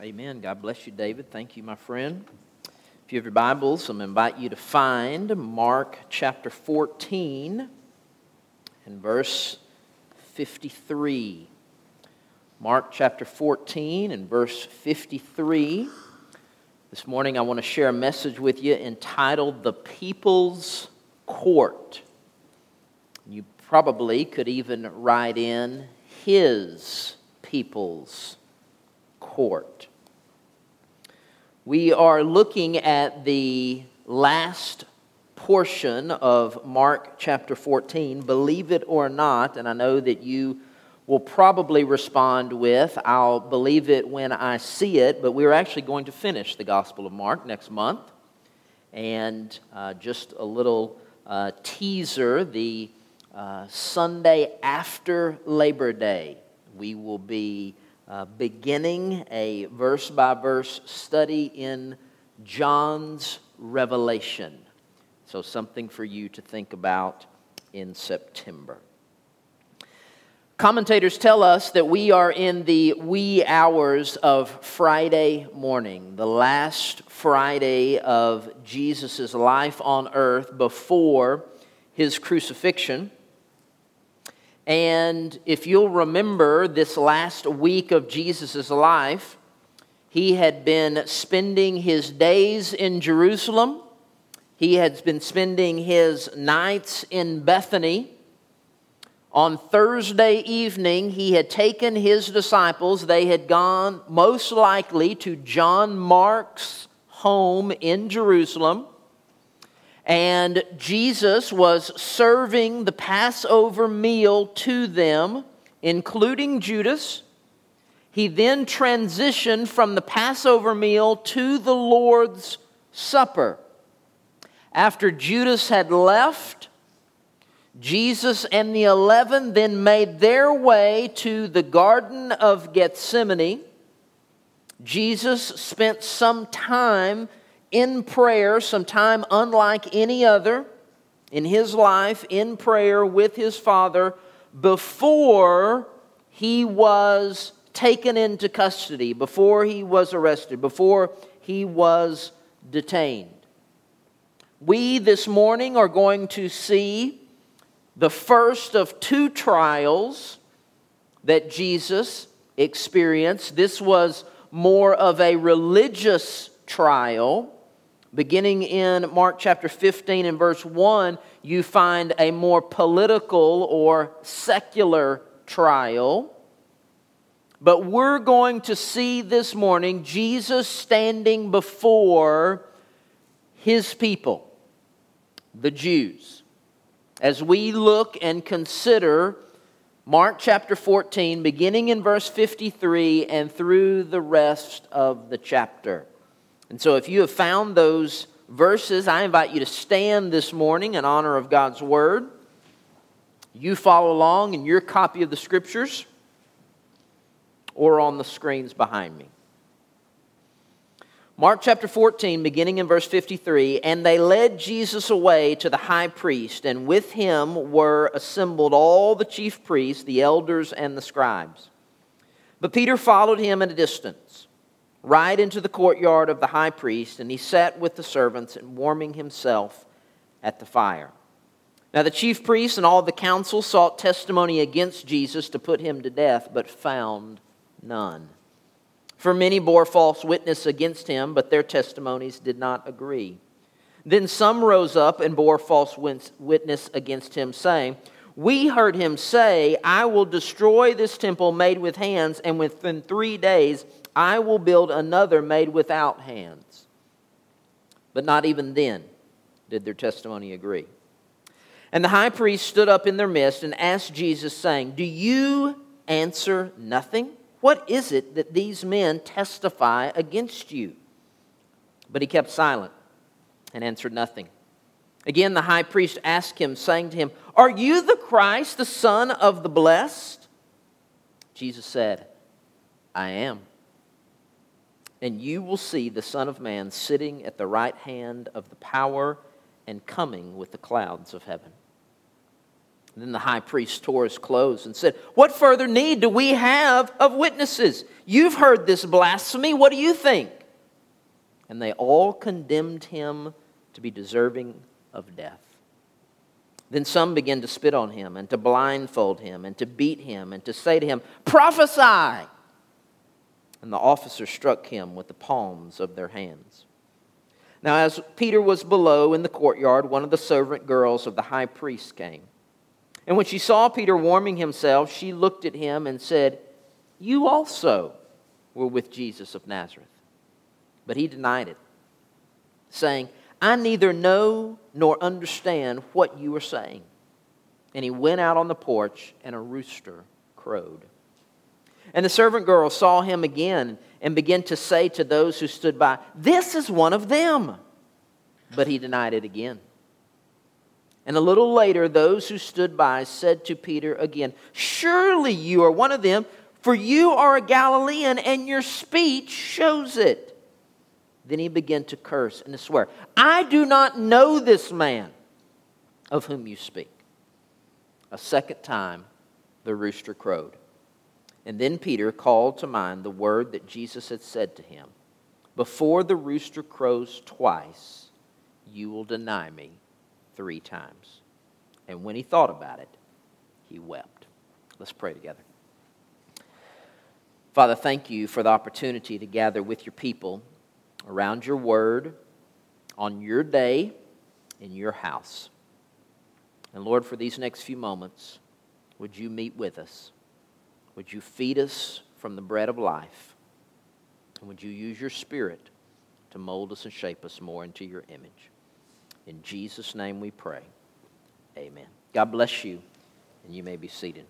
Amen. God bless you, David. Thank you, my friend. If you have your Bibles, I'm going to invite you to find Mark chapter 14 and verse 53. Mark chapter 14 and verse 53. This morning I want to share a message with you entitled The People's Court. You probably could even write in His People's Court. We are looking at the last portion of Mark chapter 14, believe it or not, and I know that you will probably respond with, I'll believe it when I see it, but we're actually going to finish the Gospel of Mark next month. And just a little teaser, the Sunday after Labor Day, we will be beginning a verse-by-verse study in John's Revelation. So something for you to think about in September. Commentators tell us that we are in the wee hours of Friday morning, the last Friday of Jesus' life on earth before His crucifixion. And if you'll remember this last week of Jesus' life, He had been spending His days in Jerusalem. He had been spending His nights in Bethany. On Thursday evening, He had taken His disciples. They had gone most likely to John Mark's home in Jerusalem. And Jesus was serving the Passover meal to them, including Judas. He then transitioned from the Passover meal to the Lord's Supper. After Judas had left, Jesus and the 11 then made their way to the Garden of Gethsemane. Jesus spent some time in prayer, some time unlike any other in His life, in prayer with His Father, before He was taken into custody, before He was arrested, before He was detained. We this morning are going to see the first of two trials that Jesus experienced. This was more of a religious trial. Beginning in Mark chapter 15 and verse 1, you find a more political or secular trial. But we're going to see this morning Jesus standing before His people, the Jews. As we look and consider Mark chapter 14, beginning in verse 53 and through the rest of the chapter. And so if you have found those verses, I invite you to stand this morning in honor of God's Word. You follow along in your copy of the Scriptures or on the screens behind me. Mark chapter 14, beginning in verse 53, "And they led Jesus away to the high priest, and with him were assembled all the chief priests, the elders, and the scribes. But Peter followed him at a distance, right into the courtyard of the high priest, and he sat with the servants and warming himself at the fire. Now the chief priests and all the council sought testimony against Jesus to put him to death, but found none. For many bore false witness against him, but their testimonies did not agree. Then some rose up and bore false witness against him, saying, 'We heard him say, I will destroy this temple made with hands, and within 3 days I will build another made without hands.' But not even then did their testimony agree. And the high priest stood up in their midst and asked Jesus, saying, 'Do you answer nothing? What is it that these men testify against you?' But he kept silent and answered nothing. Again the high priest asked him, saying to him, 'Are you the Christ, the Son of the Blessed?' Jesus said, 'I am. And you will see the Son of Man sitting at the right hand of the power and coming with the clouds of heaven.' Then the high priest tore his clothes and said, "What further need do we have of witnesses? You've heard this blasphemy. What do you think?" And they all condemned him to be deserving of death. Then some began to spit on him and to blindfold him and to beat him and to say to him, "Prophesy!" And the officers struck him with the palms of their hands. Now as Peter was below in the courtyard, one of the servant girls of the high priest came. And when she saw Peter warming himself, she looked at him and said, "You also were with Jesus of Nazareth." But he denied it, saying, "I neither know nor understand what you are saying." And he went out on the porch, and a rooster crowed. And the servant girl saw him again and began to say to those who stood by, "This is one of them." But he denied it again. And a little later, those who stood by said to Peter again, "Surely you are one of them, for you are a Galilean, and your speech shows it." Then he began to curse and to swear, "I do not know this man of whom you speak." A second time, the rooster crowed. And then Peter called to mind the word that Jesus had said to him, "Before the rooster crows twice, you will deny me 3 times. And when he thought about it, he wept. Let's pray together. Father, thank you for the opportunity to gather with your people around your word on your day in your house. And Lord, for these next few moments, would you meet with us? Would you feed us from the bread of life? And would you use your Spirit to mold us and shape us more into your image? In Jesus' name we pray. Amen. God bless you, and you may be seated.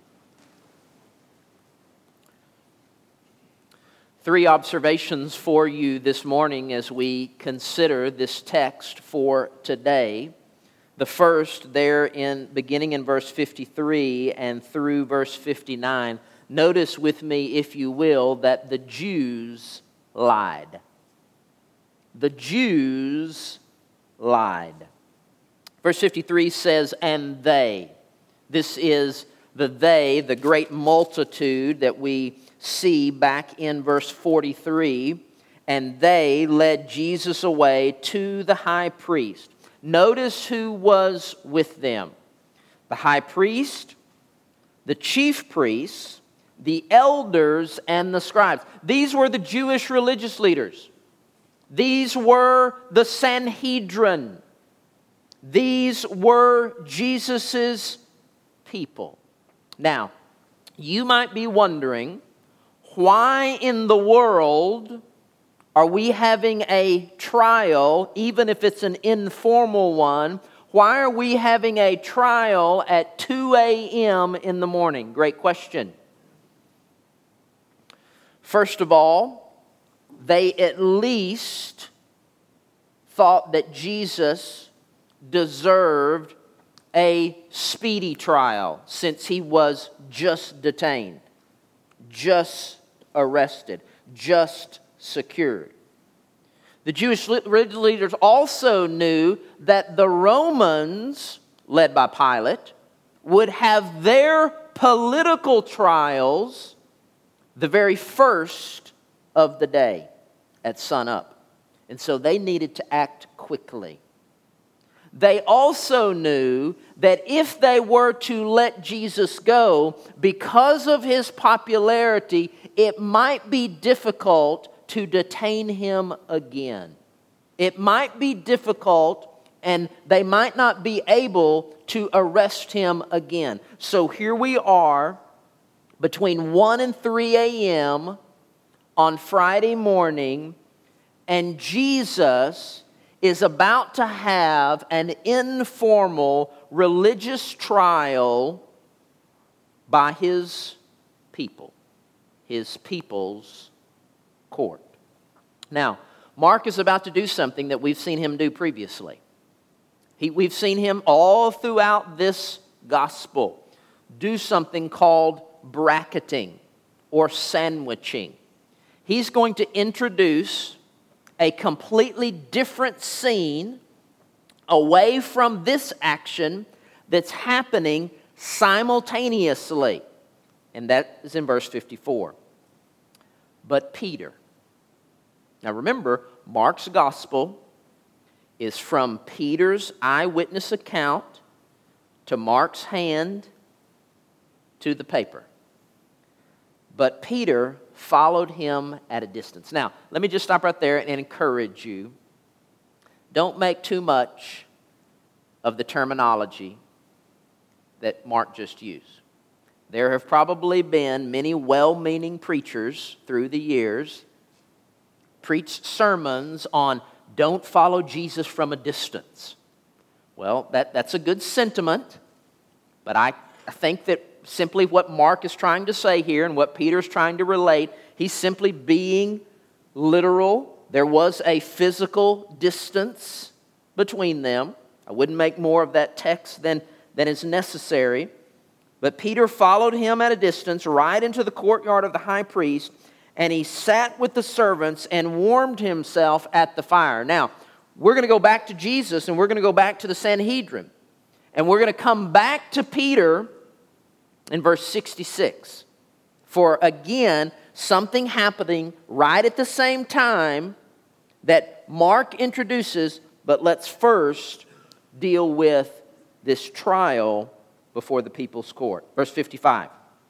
3 observations for you this morning as we consider this text for today. The first, there beginning in verse 53 and through verse 59, notice with me, if you will, that the Jews lied. The Jews lied. Verse 53 says, "And they." This is the they, the great multitude that we see back in verse 43. "And they led Jesus away to the high priest." Notice who was with them. The high priest, the chief priests, the elders, and the scribes. These were the Jewish religious leaders. These were the Sanhedrin. These were Jesus' people. Now, you might be wondering, why in the world are we having a trial, even if it's an informal one? Why are we having a trial at 2 a.m. in the morning? Great question. First of all, they at least thought that Jesus deserved a speedy trial since he was just detained, just arrested, just secured. The Jewish religious leaders also knew that the Romans, led by Pilate, would have their political trials the very first of the day at sunup. And so they needed to act quickly. They also knew that if they were to let Jesus go, because of his popularity, it might be difficult to detain him again. It might be difficult, and they might not be able to arrest him again. So here we are between 1 and 3 a.m. on Friday morning, and Jesus is about to have an informal religious trial by his people, his people's court. Now, Mark is about to do something that we've seen him do previously. We've seen him all throughout this gospel do something called bracketing or sandwiching. He's going to introduce a completely different scene away from this action that's happening simultaneously. And that is in verse 54. But Peter. Now remember, Mark's gospel is from Peter's eyewitness account to Mark's hand to the paper. But Peter followed him at a distance. Now, let me just stop right there and encourage you. Don't make too much of the terminology that Mark just used. There have probably been many well-meaning preachers through the years preached sermons on don't follow Jesus from a distance. Well, that's a good sentiment, but I think that simply what Mark is trying to say here and what Peter's trying to relate, he's simply being literal. There was a physical distance between them. I wouldn't make more of that text than is necessary. But Peter followed him at a distance right into the courtyard of the high priest, and he sat with the servants and warmed himself at the fire. Now, we're going to go back to Jesus, and we're going to go back to the Sanhedrin. And we're going to come back to Peter in verse 66. For again, something happening right at the same time that Mark introduces, but let's first deal with this trial before the people's court. Verse 55.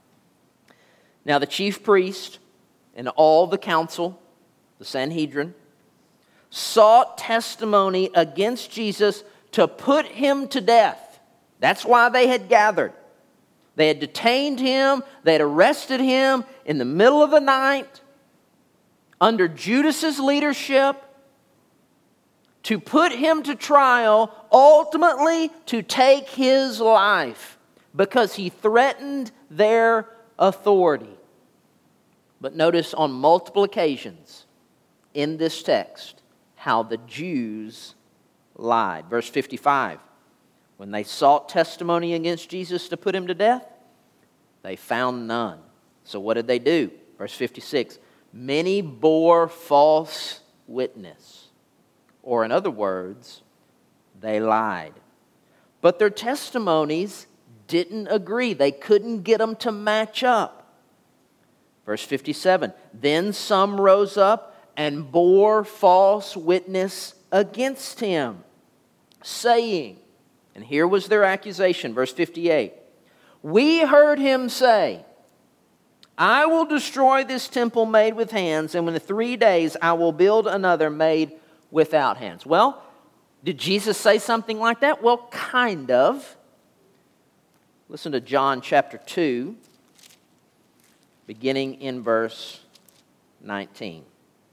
Now the chief priest and all the council, the Sanhedrin, sought testimony against Jesus to put him to death. That's why they had gathered. They had detained him, they had arrested him in the middle of the night under Judas's leadership to put him to trial, ultimately to take his life because he threatened their authority. But notice on multiple occasions in this text how the Jews lied. Verse 55, when they sought testimony against Jesus to put him to death, they found none. So what did they do? Verse 56, many bore false witness. Or in other words, they lied. But their testimonies didn't agree. They couldn't get them to match up. Verse 57, then some rose up and bore false witness against him, saying, and here was their accusation, verse 58, we heard him say, I will destroy this temple made with hands, and in 3 days I will build another made without hands. Well, did Jesus say something like that? Well, kind of. Listen to John chapter 2, beginning in verse 19.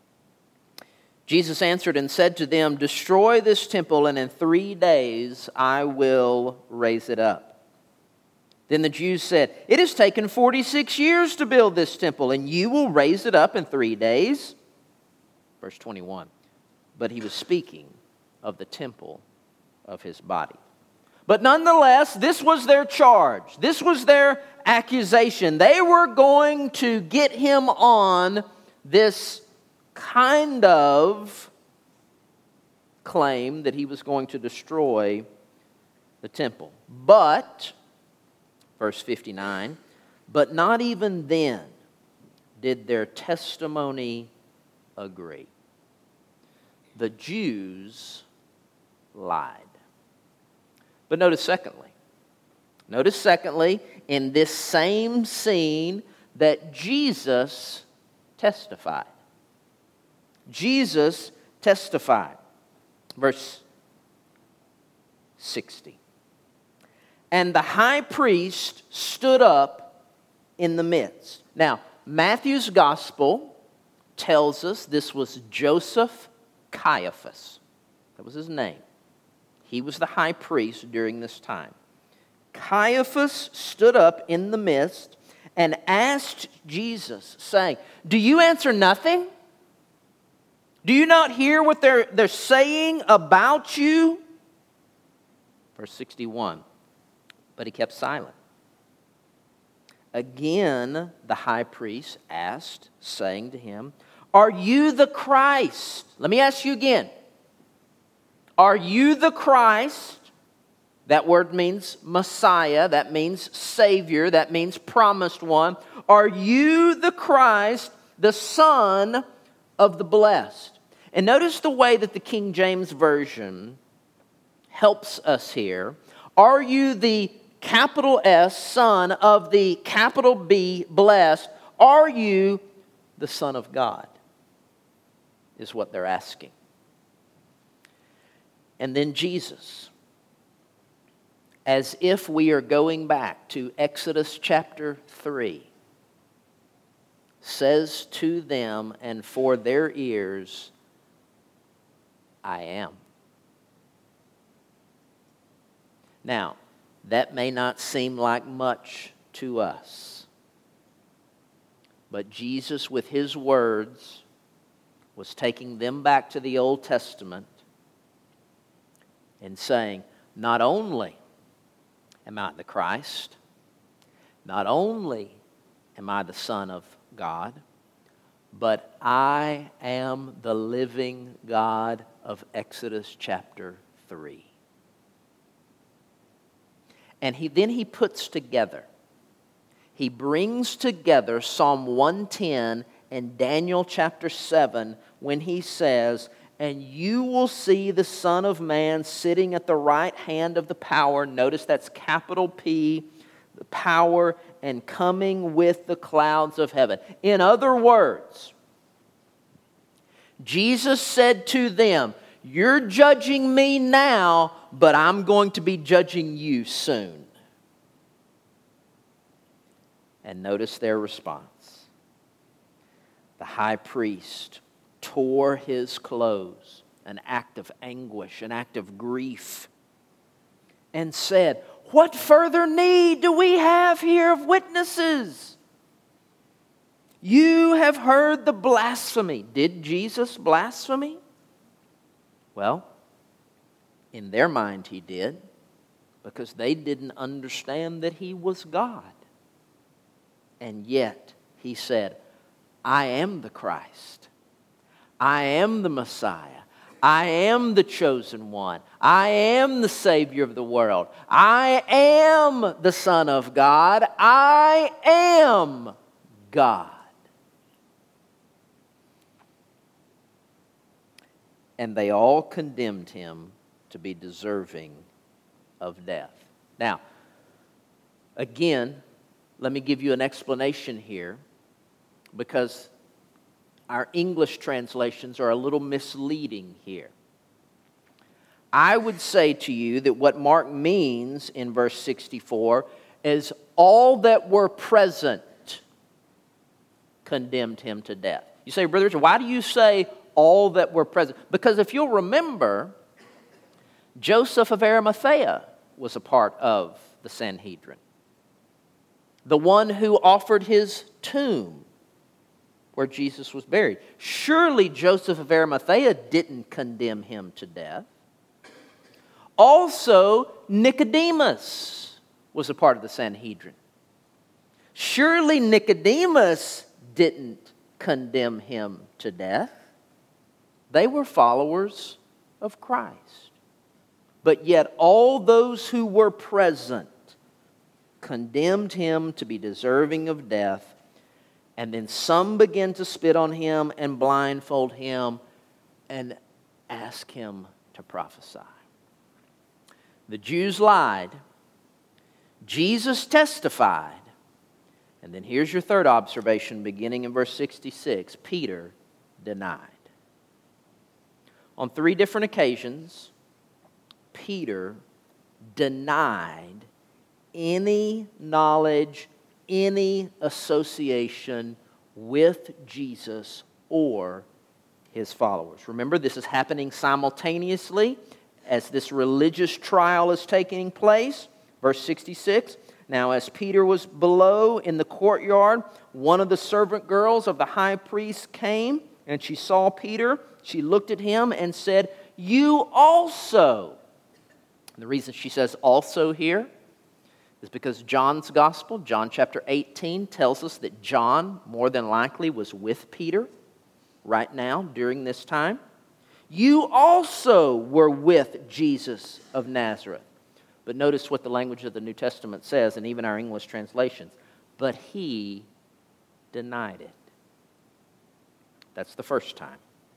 Jesus answered and said to them, destroy this temple, and in 3 days I will raise it up. Then the Jews said, it has taken 46 years to build this temple, and you will raise it up in 3 days? Verse 21. But he was speaking of the temple of his body. But nonetheless, this was their charge. This was their accusation. They were going to get him on this kind of claim that he was going to destroy the temple. But, verse 59, but not even then did their testimony agree. The Jews lied. But notice secondly, in this same scene that Jesus testified. Jesus testified. Verse 60. And the high priest stood up in the midst. Now, Matthew's gospel tells us this was Joseph Caiaphas. That was his name. He was the high priest during this time. Caiaphas stood up in the midst and asked Jesus, saying, do you answer nothing? Do you not hear what they're saying about you? Verse 61. But he kept silent. Again, the high priest asked, saying to him, are you the Christ? Let me ask you again. Are you the Christ? That word means Messiah. That means Savior. That means Promised One. Are you the Christ, the Son of the Blessed? And notice the way that the King James Version helps us here. Are you the capital S, Son of the capital B, Blessed? Are you the Son of God? Is what they're asking. And then Jesus, as if we are going back to Exodus chapter 3, says to them and for their ears, I am. Now, that may not seem like much to us, but Jesus, with His words, was taking them back to the Old Testament and saying, not only am I the Christ, not only am I the Son of God, but I am the living God of Exodus chapter 3. And then he puts together, he brings together Psalm 110 and Daniel chapter 7 when he says, and you will see the Son of Man sitting at the right hand of the power. Notice that's capital P, the power, and coming with the clouds of heaven. In other words, Jesus said to them, you're judging me now, but I'm going to be judging you soon. And notice their response. The high priest tore his clothes, an act of anguish, an act of grief, and said, what further need do we have here of witnesses? You have heard the blasphemy. Did Jesus blaspheme? Well, in their mind he did, because they didn't understand that he was God. And yet he said, I am the Christ. I am the Messiah. I am the chosen one. I am the Savior of the world. I am the Son of God. I am God. And they all condemned him to be deserving of death. Now, again, let me give you an explanation here, because our English translations are a little misleading here. I would say to you that what Mark means in verse 64 is all that were present condemned him to death. You say, Brother Richard, why do you say all that were present? Because if you'll remember, Joseph of Arimathea was a part of the Sanhedrin. The one who offered his tomb where Jesus was buried. Surely Joseph of Arimathea didn't condemn him to death. Also, Nicodemus was a part of the Sanhedrin. Surely Nicodemus didn't condemn him to death. They were followers of Christ. But yet all those who were present condemned him to be deserving of death. And then some began to spit on him and blindfold him and ask him to prophesy. The Jews lied. Jesus testified. And then here's your third observation beginning in verse 66. Peter denied. On 3 different occasions, Peter denied any knowledge, any association with Jesus or his followers. Remember, this is happening simultaneously as this religious trial is taking place. Verse 66, now as Peter was below in the courtyard, one of the servant girls of the high priest came, and she saw Peter. She looked at him and said, you also. And the reason she says also here is because John's gospel, John chapter 18, tells us that John more than likely was with Peter right now during this time. You also were with Jesus of Nazareth. But notice what the language of the New Testament says, and even our English translations. But he denied it. That's the first time.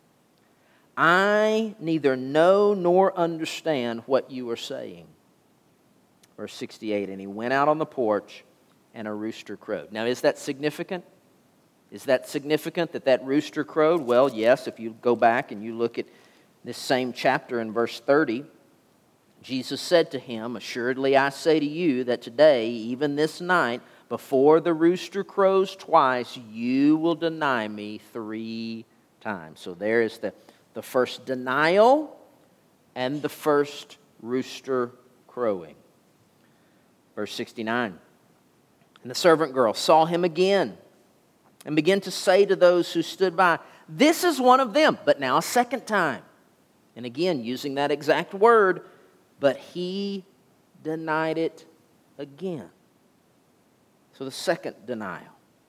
I neither know nor understand what you are saying. Verse 68, and he went out on the porch, and a rooster crowed. Now, is that significant? Is that significant that that rooster crowed? Well, yes, if you go back and you look at this same chapter in verse 30, Jesus said to him, assuredly I say to you that today, even this night, before the rooster crows twice, you will deny me 3 times. So there is the first denial and the first rooster crowing. Verse 69, and the servant girl saw him again and began to say to those who stood by, this is one of them, but now a second time. And again, using that exact word, but he denied it again. So the second denial.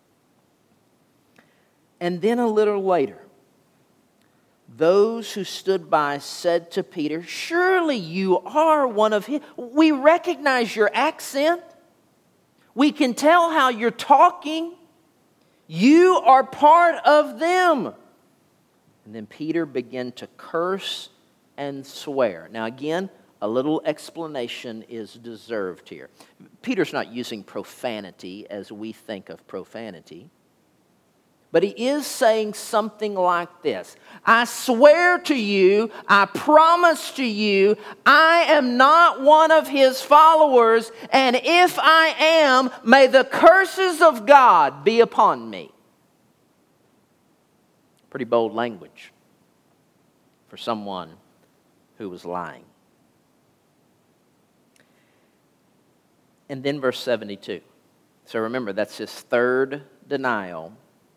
And then a little later, those who stood by said to Peter, surely you are one of his. We recognize your accent. We can tell how you're talking. You are part of them. And then Peter began to curse and swear. Now again, a little explanation is deserved here. Peter's not using profanity as we think of profanity. But he is saying something like this. I swear to you, I promise to you, I am not one of his followers, and if I am, may the curses of God be upon me. Pretty bold language for someone who was lying. And then verse 72. So remember, that's his third denial.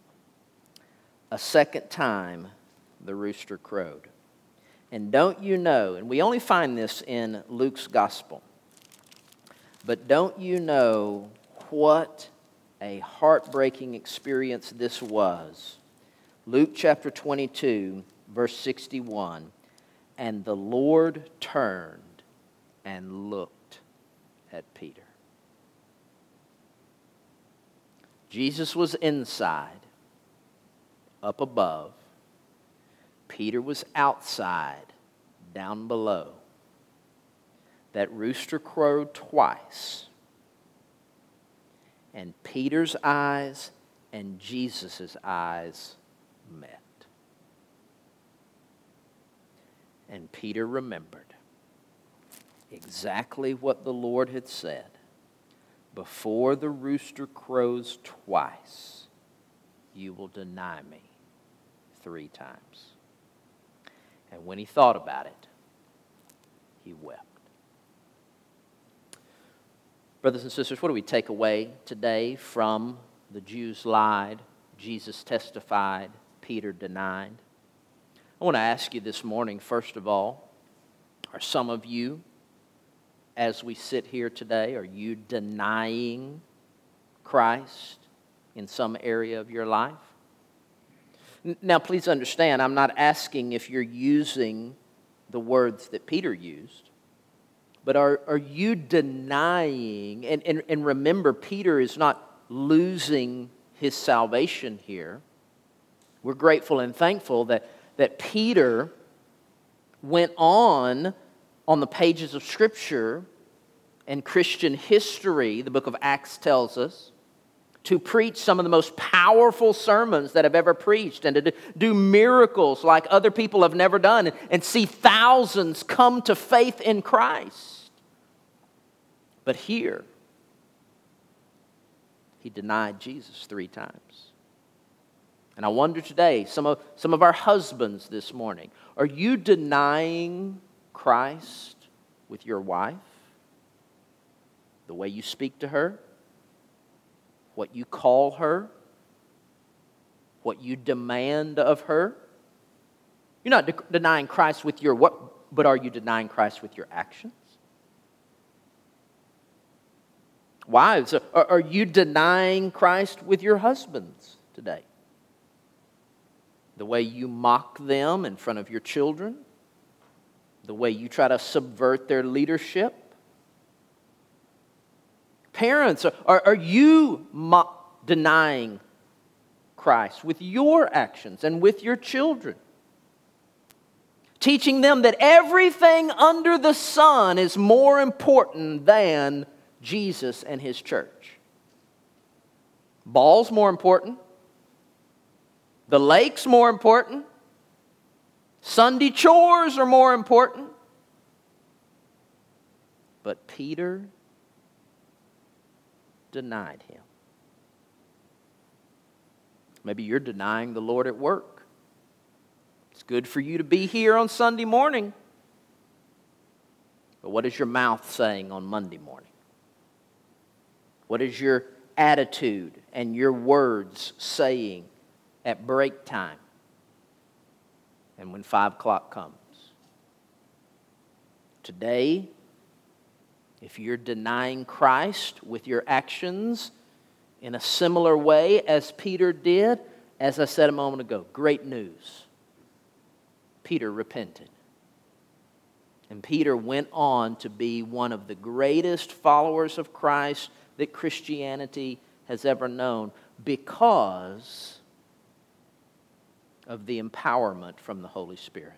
A second time, the rooster crowed. And don't you know, and we only find this in Luke's gospel, but don't you know what a heartbreaking experience this was? Luke chapter 22, verse 61, and the Lord turned and looked at Peter. Jesus was inside, up above. Peter was outside, down below. That rooster crowed twice. And Peter's eyes and Jesus' eyes met. And Peter remembered exactly what the Lord had said. Before the rooster crows twice, you will deny me 3 times. And when he thought about it, he wept. Brothers and sisters, what do we take away today from the Jews lied, Jesus testified, Peter denied? I want to ask you this morning, first of all, are some of you, as we sit here today, are you denying Christ in some area of your life? Now, please understand, I'm not asking if you're using the words that Peter used, but are you denying, and remember, Peter is not losing his salvation here. We're grateful and thankful that Peter went on the pages of Scripture and Christian history, the book of Acts tells us, to preach some of the most powerful sermons that have ever preached and to do miracles like other people have never done and see thousands come to faith in Christ. But here, he denied Jesus 3 times. And I wonder today, some of our husbands this morning, are you denying Christ with your wife? The way you speak to her? What you call her? What you demand of her? You're not denying Christ with your what, but are you denying Christ with your actions? Wives, are you denying Christ with your husbands today? The way you mock them in front of your children? The way you try to subvert their leadership? Parents, are you denying Christ with your actions and with your children? Teaching them that everything under the sun is more important than Jesus and His church. Ball's more important. The lake's more important. Sunday chores are more important. But Peter denied Him. Maybe you're denying the Lord at work. It's good for you to be here on Sunday morning. But what is your mouth saying on Monday morning? What is your attitude and your words saying at break time and when 5 o'clock comes? Today, if you're denying Christ with your actions in a similar way as Peter did, as I said a moment ago, great news. Peter repented. And Peter went on to be one of the greatest followers of Christ that Christianity has ever known because of the empowerment from the Holy Spirit.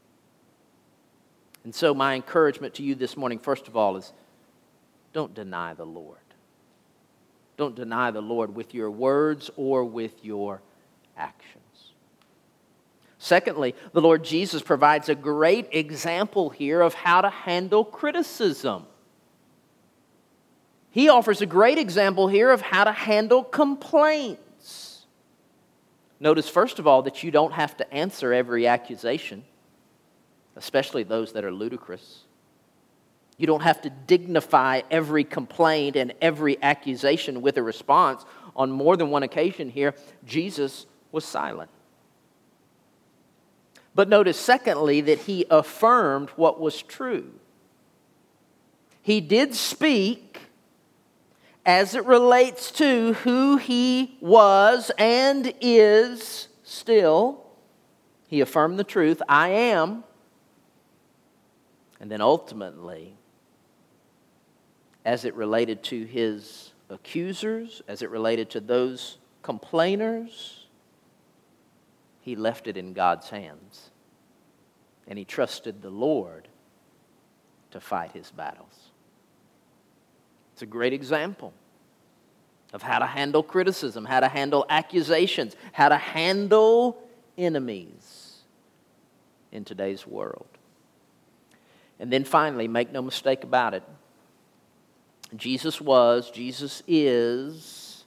And so my encouragement to you this morning, first of all, is don't deny the Lord. Don't deny the Lord with your words or with your actions. Secondly, the Lord Jesus provides a great example here of how to handle criticism. He offers a great example here of how to handle complaints. Notice, first of all, that you don't have to answer every accusation, especially those that are ludicrous. You don't have to dignify every complaint and every accusation with a response. On more than one occasion here, Jesus was silent. But notice, secondly, that He affirmed what was true. He did speak as it relates to who He was and is still. He affirmed the truth, I am. And then ultimately, as it related to His accusers, as it related to those complainers, He left it in God's hands. And He trusted the Lord to fight His battles. It's a great example of how to handle criticism, how to handle accusations, how to handle enemies in today's world. And then finally, make no mistake about it, Jesus is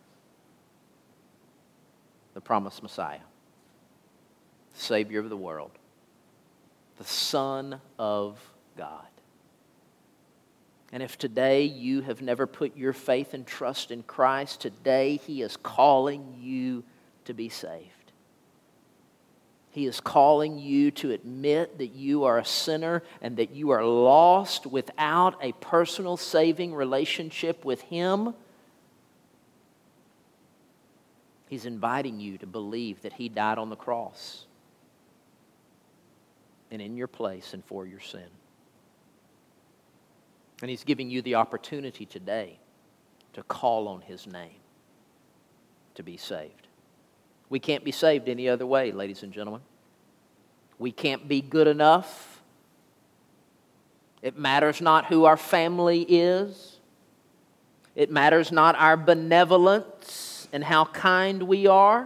the promised Messiah, Savior of the world, the Son of God. And if today you have never put your faith and trust in Christ, today He is calling you to be saved. He is calling you to admit that you are a sinner and that you are lost without a personal saving relationship with Him. He's inviting you to believe that He died on the cross and in your place and for your sin. And He's giving you the opportunity today to call on His name to be saved. We can't be saved any other way, ladies and gentlemen. We can't be good enough. It matters not who our family is. It matters not our benevolence and how kind we are.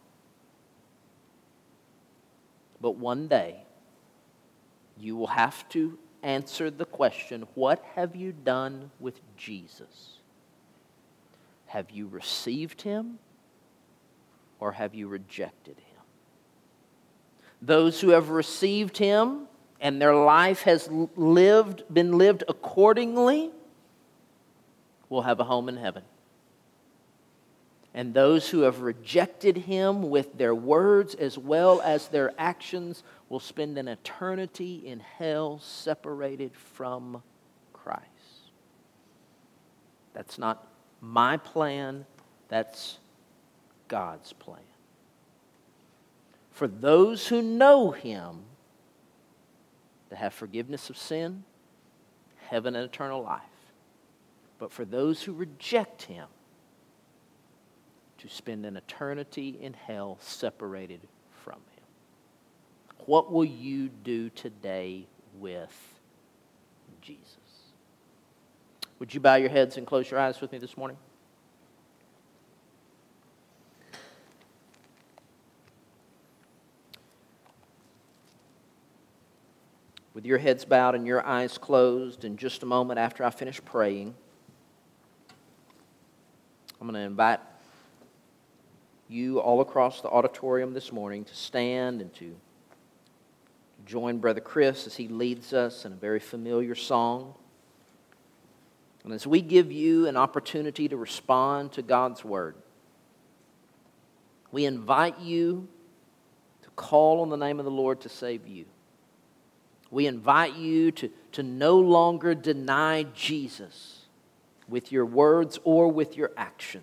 But one day, you will have to answer the question, what have you done with Jesus? Have you received Him or have you rejected Him? Those who have received Him and their life has been lived accordingly will have a home in heaven. And those who have rejected Him with their words as well as their actions will spend an eternity in hell separated from Christ. That's not my plan, that's God's plan. For those who know Him, to have forgiveness of sin, heaven and eternal life. but for those who reject him, to spend an eternity in hell separated from him. What will you do today with Jesus? Would you bow your heads and close your eyes with me this morning? With your heads bowed and your eyes closed, in just a moment after I finish praying, I'm going to invite you all across the auditorium this morning to stand and to join Brother Chris as he leads us in a very familiar song. And as we give you an opportunity to respond to God's Word, we invite you to call on the name of the Lord to save you. We invite you to no longer deny Jesus with your words or with your actions.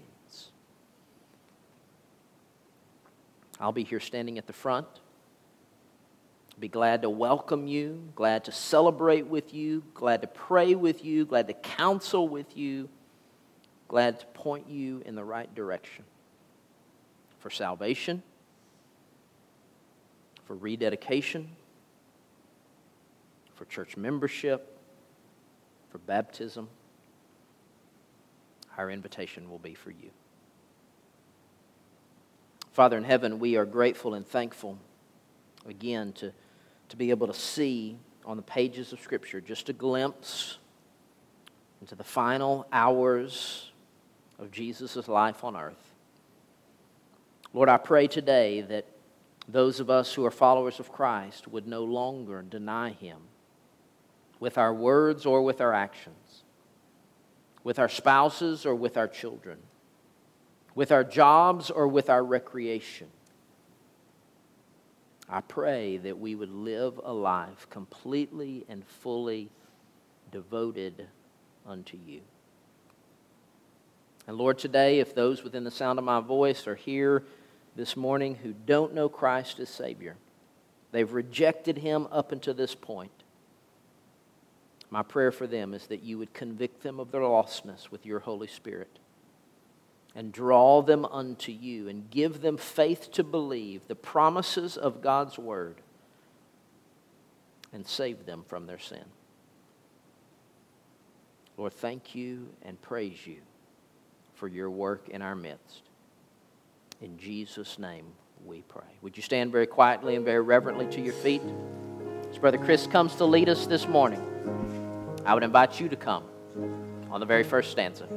I'll be here standing at the front. I'll be glad to welcome you, glad to celebrate with you, glad to pray with you, glad to counsel with you, glad to point you in the right direction for salvation, for rededication, for church membership, for baptism. Our invitation will be for you. Father in heaven, we are grateful and thankful again to be able to see on the pages of Scripture just a glimpse into the final hours of Jesus' life on earth. Lord, I pray today that those of us who are followers of Christ would no longer deny him with our words or with our actions, with our spouses or with our children, with our jobs or with our recreation. I pray that we would live a life completely and fully devoted unto you. And Lord, today, if those within the sound of my voice are here this morning who don't know Christ as Savior, they've rejected him up until this point, my prayer for them is that you would convict them of their lostness with your Holy Spirit and draw them unto you and give them faith to believe the promises of God's Word and save them from their sin. Lord, thank you and praise you for your work in our midst. In Jesus' name we pray. Would you stand very quietly and very reverently to your feet? As Brother Chris comes to lead us this morning, I would invite you to come on the very first stanza.